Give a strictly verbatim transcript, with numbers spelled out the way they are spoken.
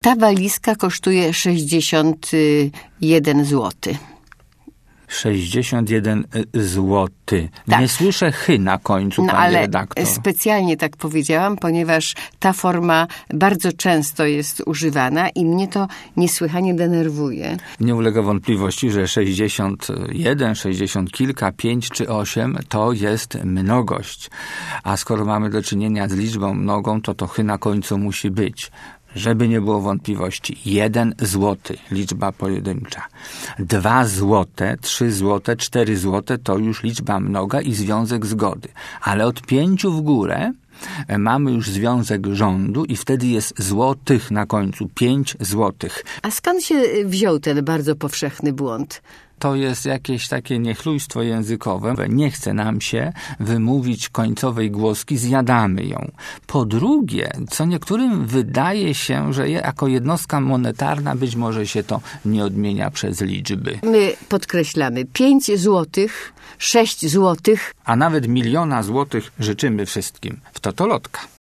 Ta walizka kosztuje sześćdziesiąt jeden złotych. sześćdziesiąt jeden złotych. Tak. Nie słyszę chy na końcu, no, pani ale redaktor. Specjalnie tak powiedziałam, ponieważ ta forma bardzo często jest używana i mnie to niesłychanie denerwuje. Nie ulega wątpliwości, że sześćdziesiąt jeden, sześćdziesiąt kilka, pięć czy osiem to jest mnogość. A skoro mamy do czynienia z liczbą mnogą, to to chy na końcu musi być. Żeby nie było wątpliwości. Jeden złoty, liczba pojedyncza. Dwa złote, trzy złote, cztery złote to już liczba mnoga i związek zgody. Ale od pięciu w górę mamy już związek rządu i wtedy jest złotych na końcu. Pięć złotych. A skąd się wziął ten bardzo powszechny błąd? To jest jakieś takie niechlujstwo językowe. Nie chce nam się wymówić końcowej głoski, zjadamy ją. Po drugie, co niektórym wydaje się, że jako jednostka monetarna być może się to nie odmienia przez liczby. My podkreślamy pięć złotych, sześć złotych. A nawet miliona złotych życzymy wszystkim w Totolotka.